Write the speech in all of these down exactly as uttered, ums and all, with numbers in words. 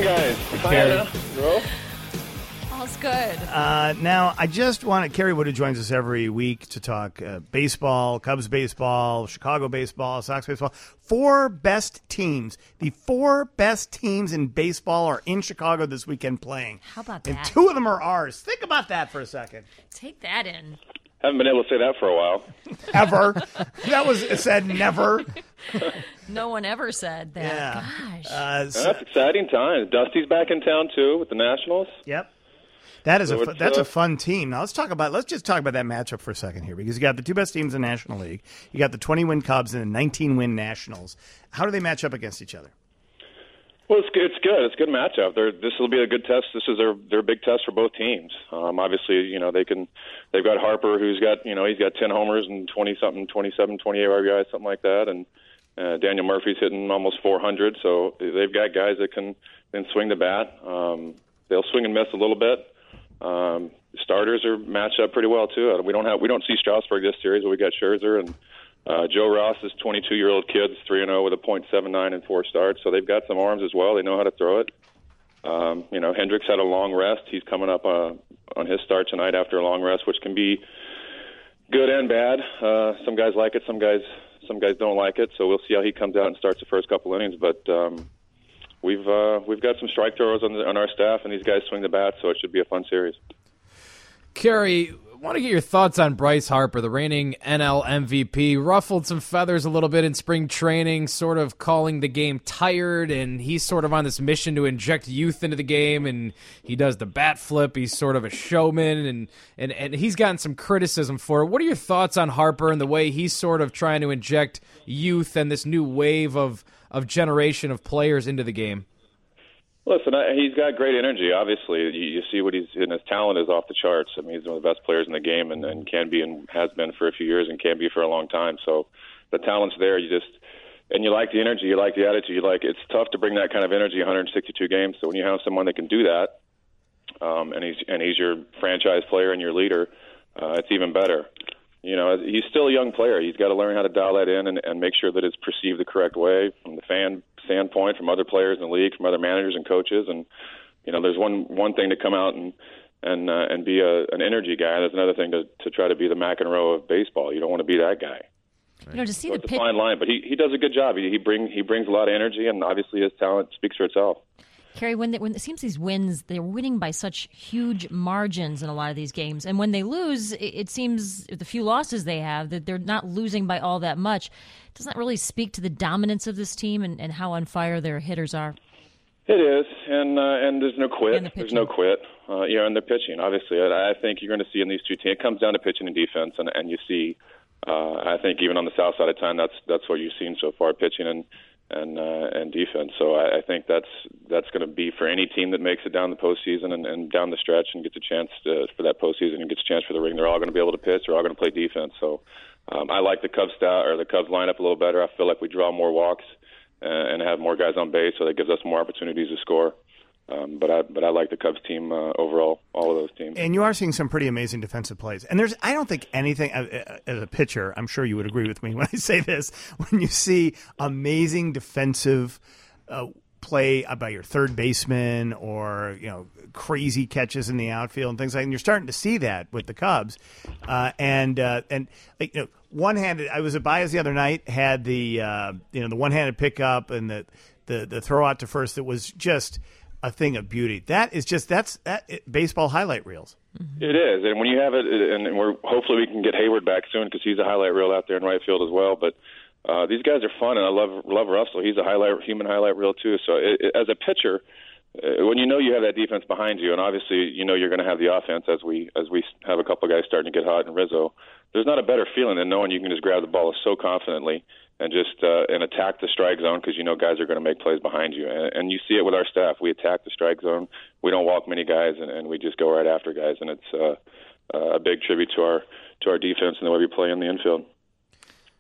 guys? Carrie. Bro? All's good. Uh, now, I just want to, Kerry Wood, who joins us every week to talk uh, baseball, Cubs baseball, Chicago baseball, Sox baseball. Four best teams. The four best teams in baseball are in Chicago this weekend playing. How about and that? And two of them are ours. Think about that for a second. Take that in. Haven't been able to say that for a while. Ever. That was said never. No one ever said that. Yeah. Gosh. Uh, so, That's exciting times. Dusty's back in town, too, with the Nationals. Yep. That is So a fu- it's, that's uh, a fun team. Now let's talk about let's just talk about that matchup for a second here, because you got the two best teams in the National League. You got the twenty-win Cubs and the nineteen-win Nationals. How do they match up against each other? Well, it's good. It's good. It's a good matchup. They're, this will be a good test. This is their their big test for both teams. Um, obviously, you know they can. They've got Harper, who's got you know he's got ten homers and twenty something, twenty-seven, twenty-eight R B Is, something like that, and uh, Daniel Murphy's hitting almost four hundred. So they've got guys that can then swing the bat. Um, they'll swing and miss a little bit. Um, starters are matched up pretty well too. We don't have we don't see Strasburg this series, but we got Scherzer and uh, Joe Ross is twenty-two-year-old kid, three and zero with a point seven nine and four starts. So they've got some arms as well. They know how to throw it. Um, you know, Hendricks had a long rest. He's coming up uh, on his start tonight after a long rest, which can be good and bad. Uh, some guys like it, some guys some guys don't like it. So we'll see how he comes out and starts the first couple innings. But um, We've uh, we've got some strike throwers on, the, on our staff, and these guys swing the bat, so it should be a fun series. Kerry, I want to get your thoughts on Bryce Harper, the reigning N L M V P. Ruffled some feathers a little bit in spring training, sort of calling the game tired, and he's sort of on this mission to inject youth into the game, and he does the bat flip. He's sort of a showman, and, and, and he's gotten some criticism for it. What are your thoughts on Harper and the way he's sort of trying to inject youth and this new wave of of generation of players into the game? Listen, I, he's got great energy. Obviously, you, you see what he's and his talent is off the charts. I mean, he's one of the best players in the game, and, and can be and has been for a few years, and can be for a long time. So the talent's there. You just and you like the energy, you like the attitude. You like it's tough to bring that kind of energy one hundred sixty-two games. So when you have someone that can do that, um, and he's and he's your franchise player and your leader, uh, it's even better. You know, he's still a young player. He's got to learn how to dial that in and, and make sure that it's perceived the correct way from the fan standpoint, from other players in the league, from other managers and coaches. And you know, there's one one thing to come out and and uh, and be a, an energy guy. There's another thing to to try to be the McEnroe of baseball. You don't want to be that guy. You know, to see so the it's pitch. a fine line, but he he does a good job. He he bring he brings a lot of energy, and obviously his talent speaks for itself. Kerry, when, they, when it seems these wins, they're winning by such huge margins in a lot of these games. And when they lose, it, it seems the few losses they have, that they're not losing by all that much. Doesn't that really speak to the dominance of this team and, and how on fire their hitters are? It is, and uh, and there's no quit. And the there's no quit. Uh, you know, and the pitching, obviously. I, I think you're going to see in these two teams, it comes down to pitching and defense, and, and you see, uh, I think even on the south side of town, that's that's what you've seen so far, pitching and and uh, and defense. So I, I think that's that's going to be for any team that makes it down the postseason and, and down the stretch and gets a chance to, for that postseason and gets a chance for the ring. They're all going to be able to pitch. They're all going to play defense. So um, I like the Cubs stat or the Cubs lineup a little better. I feel like we draw more walks uh, and have more guys on base, so that gives us more opportunities to score. Um, but I but I like the Cubs team uh, overall, all of those teams. And you are seeing some pretty amazing defensive plays. And there's, I don't think anything, uh, as a pitcher, I'm sure you would agree with me when I say this, when you see amazing defensive uh, play by your third baseman or, you know, crazy catches in the outfield and things like that. And you're starting to see that with the Cubs. Uh, and, uh, and you know, one-handed, I was at Baez the other night, had the, uh, you know, the one-handed pickup and the, the, the throw out to first that was just a thing of beauty. That is just that's that it, baseball highlight reels. It is, and when you have it, and we're hopefully we can get Hayward back soon because he's a highlight reel out there in right field as well. But uh, these guys are fun, and I love love Russell. He's a highlight human highlight reel too. So it, it, as a pitcher, uh, when you know you have that defense behind you, and obviously you know you're going to have the offense as we as we have a couple of guys starting to get hot in Rizzo. There's not a better feeling than knowing you can just grab the ball so confidently and just uh, and attack the strike zone because you know guys are going to make plays behind you. And, and you see it with our staff. We attack the strike zone. We don't walk many guys, and, and we just go right after guys. And it's uh, a big tribute to our to our defense and the way we play in the infield.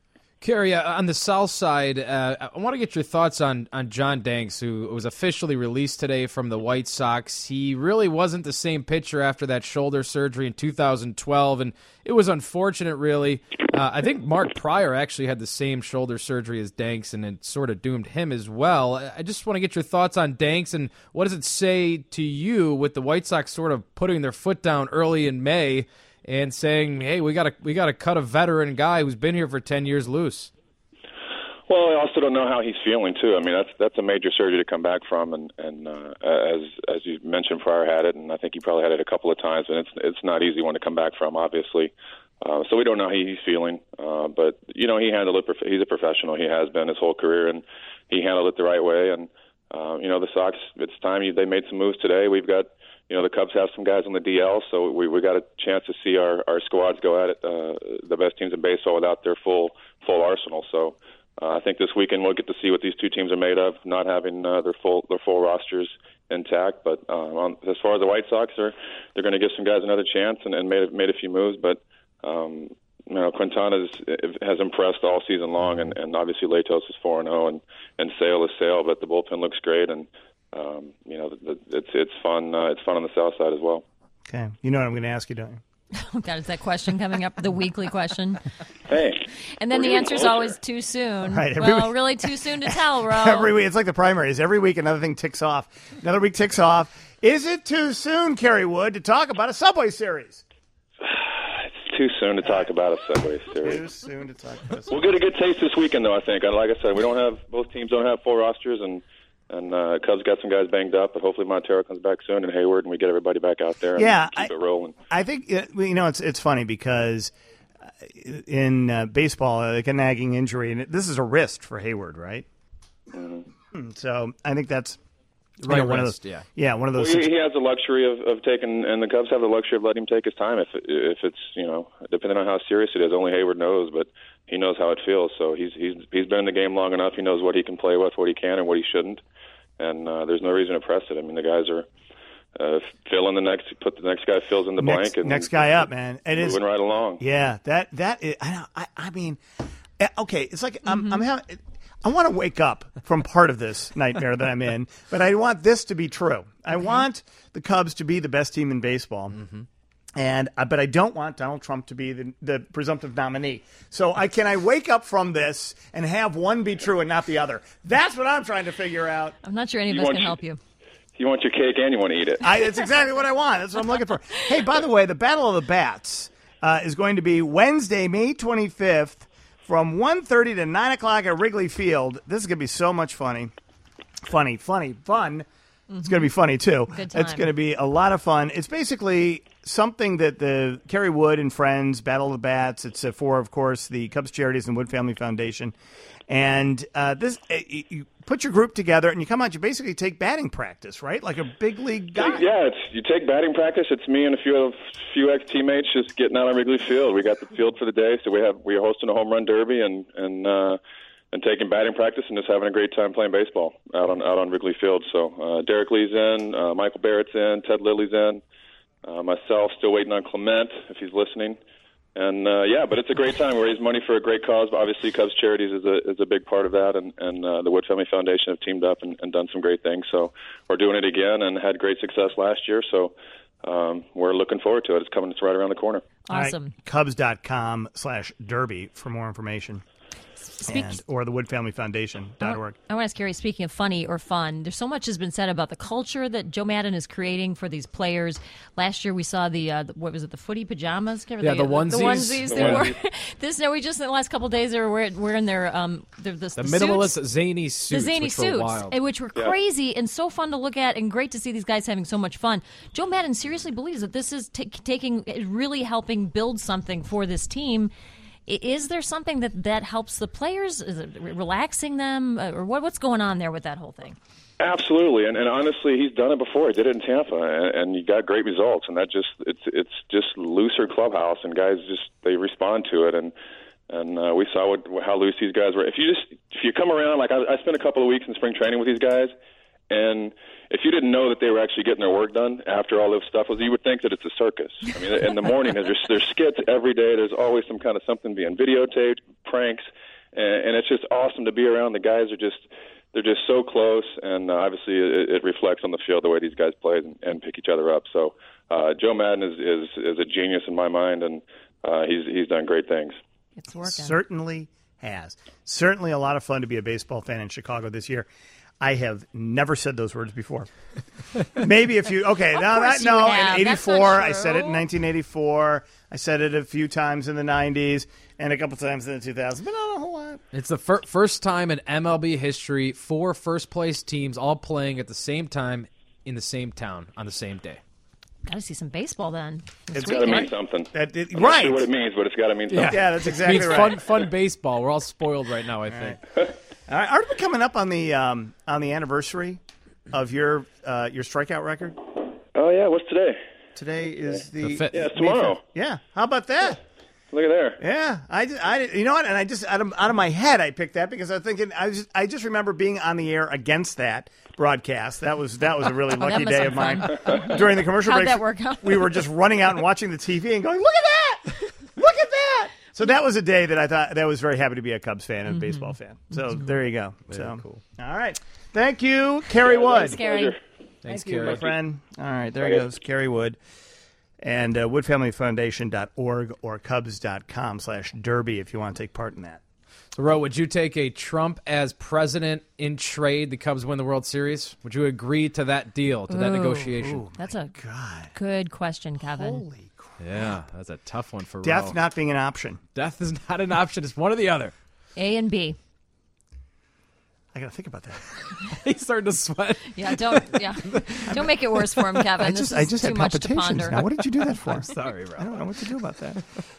Kerry, uh, on the South Side, uh, I want to get your thoughts on, on John Danks, who was officially released today from the White Sox. He really wasn't the same pitcher after that shoulder surgery in two thousand twelve, and it was unfortunate, really. Uh, I think Mark Pryor actually had the same shoulder surgery as Danks, and it sort of doomed him as well. I just want to get your thoughts on Danks, and what does it say to you with the White Sox sort of putting their foot down early in May and saying, hey, we got to we got to cut a veteran guy who's been here for ten years loose? Well, I also don't know how he's feeling too. I mean, that's that's a major surgery to come back from, and and uh, as as you mentioned, Pryor had it, and I think he probably had it a couple of times, and it's it's not easy one to come back from, obviously. Uh, so we don't know how he's feeling, uh, but you know, he handled it. He's a professional. He has been his whole career, and he handled it the right way. And uh, you know, the Sox, it's time they made some moves today. We've got. You know, the Cubs have some guys on the D L, so we we got a chance to see our, our squads go at it, uh, the best teams in baseball without their full full arsenal. So uh, I think this weekend we'll get to see what these two teams are made of, not having uh, their full their full rosters intact. But uh, on, as far as the White Sox, they're they're going to give some guys another chance and, and made made a few moves. But um, you know, Quintana has impressed all season long, and, and obviously Latos is four and zero, and and Sale is Sale, but the bullpen looks great. And Um, you know, it's it's fun. Uh, it's fun on the South Side as well. Okay, you know what I'm going to ask you, don't you? Oh God, is that question coming up? The weekly question. Hey, and then the answer's always too soon. Right, well, week, really too soon to tell, Ro. Every week, it's like the primaries. Every week, another thing ticks off. Another week ticks off. Is it too soon, Kerry Wood, to talk about a Subway Series? It's too soon to talk about a Subway Series. Too soon to talk about a Subway. We'll get a good taste this weekend, though. I think. Like I said, we don't have both teams don't have full rosters, and. And uh, Cubs got some guys banged up, but hopefully Montero comes back soon and Hayward, and we get everybody back out there and yeah, keep I, it rolling. I think, you know, it's it's funny because in uh, baseball, like a nagging injury, and this is a wrist for Hayward, right? Mm-hmm. So I think that's right. Know, one wrist, of those, yeah, yeah, one of those. Well, he, he has the luxury of, of taking, and the Cubs have the luxury of letting him take his time if if it's you know depending on how serious it is. Only Hayward knows, but he knows how it feels. So he's he's he's been in the game long enough. He knows what he can play with, what he can, and what he shouldn't. And uh, there's no reason to press it. I mean, the guys are uh, fill in the next, put the next guy fills in the next, blank, and next guy up, man. It moving is right along. Yeah, that that is, I, I I mean, okay, it's like I'm mm-hmm. I'm having. I want to wake up from part of this nightmare that I'm in, but I want this to be true. I okay. want the Cubs to be the best team in baseball. Mm-hmm. And uh, but I don't want Donald Trump to be the, the presumptive nominee. So I can I wake up from this and have one be true and not the other? That's what I'm trying to figure out. I'm not sure any of you us can your, help you. You want your cake and you want to eat it. I, it's exactly what I want. That's what I'm looking for. Hey, by the way, the Battle of the Bats uh, is going to be Wednesday, May twenty-fifth, from one thirty to nine o'clock at Wrigley Field. This is going to be so much funny, funny, funny, fun. Mm-hmm. It's going to be funny too. Good time. It's going to be a lot of fun. It's basically something that the Kerry Wood and Friends Battle of the Bats. It's uh, for, of course, the Cubs Charities and Wood Family Foundation. And uh, this, uh, you put your group together and you come out. You basically take batting practice, right? Like a big league guy. Yeah, it's, you take batting practice. It's me and a few few ex teammates just getting out on Wrigley Field. We got the field for the day, so we have we are hosting a home run derby and and. Uh, and taking batting practice and just having a great time playing baseball out on out on Wrigley Field. So uh, Derek Lee's in, uh, Michael Barrett's in, Ted Lilly's in, uh, myself still waiting on Clement if he's listening. And uh, yeah, but it's a great time. We raise money for a great cause. Obviously, Cubs Charities is a is a big part of that, and and uh, the Wood Family Foundation have teamed up and, and done some great things. So we're doing it again and had great success last year. So um, we're looking forward to it. It's coming. It's right around the corner. Awesome. Right, Cubs.com slash Derby for more information. Speak- and, or the wood family foundation dot org. I want to ask Kerry, speaking of funny or fun, there's so much has been said about the culture that Joe Maddon is creating for these players. Last year we saw the, uh, the what was it, the footy pajamas? Yeah, the, the onesies. The onesies The they onesies. wore. This, no, we just, in the last couple of days, they were wearing, wearing their, um, their the, the, the minimalist suits, zany suits, the zany which suits, were wild. which were yeah. crazy and so fun to look at and great to see these guys having so much fun. Joe Maddon seriously believes that this is t- taking, really helping build something for this team. Is there something that, that helps the players? Is it relaxing them? Or what, what's going on there with that whole thing? Absolutely, and, and honestly, he's done it before. He did it in Tampa, and, and he got great results. And that just it's it's just looser clubhouse, and guys just they respond to it. And and uh, we saw what how loose these guys were. If you just if you come around, like I, I spent a couple of weeks in spring training with these guys, and if you didn't know that they were actually getting their work done after all this stuff was, you would think that it's a circus. I mean, in the morning, there's there's skits every day. There's always some kind of something being videotaped, pranks, and, and it's just awesome to be around. The guys are just they're just so close, and uh, obviously it, it reflects on the field the way these guys play and, and pick each other up. So uh, Joe Madden is, is is a genius in my mind, and uh, he's he's done great things. It's working. Certainly has. Certainly a lot of fun to be a baseball fan in Chicago this year. I have never said those words before. Maybe a few. Okay, Of now that course you no, have. in That's eighty-four, not I said it in true. nineteen eighty-four. I said it a few times in the nineties and a couple times in the two thousands, but not a whole lot. It's the fir- first time in M L B history four first-place teams all playing at the same time in the same town on the same day. Got to see some baseball then. This It's Got to weekend. mean something. That, it, I'm not right. sure what it means, but it's got to mean something. Yeah, that's exactly Means right. fun, fun baseball. We're all spoiled right now, I think. All right, aren't we coming up on the um, on the anniversary of your uh, your strikeout record? Oh yeah, what's today? Today is the, The fifth. Yeah, it's tomorrow. Yeah, how about that? Look at there. Yeah, I, just, I you know what? And I just out of, out of my head, I picked that because I was thinking I was I just remember being on the air against that broadcast. That was that was a really that lucky must day have of mine. fun. During the commercial How'd breaks, that work out? we were just running out and watching the T V and going, "Look at that! Look at that!" So that was a day that I thought that I was very happy to be a Cubs fan and a baseball fan. So there you go. so cool. All right, thank you, Kerry Wood. Scary. Pleasure. Thanks, Thank you, my Kerry. friend. All right, there Okay. goes Kerry Wood. And uh, wood family foundation dot org or cubs dot com slash derby if you want to take part in that. So, Ro, would you take a Trump as president in trade? The Cubs win the World Series. Would you agree to that deal, to that Ooh. negotiation? That's a God. good question, Kevin. Holy crap. Yeah, that's a tough one for Death Ro. not being an option. Death is not an option. It's one or the other. A and B. I got to think about that. He's starting to sweat. Yeah, don't yeah, don't make it worse for him, Kevin. I This just, is I just too had much to palpitations ponder. now. What did you do that for? Sorry, Ro. I don't know what to do about that.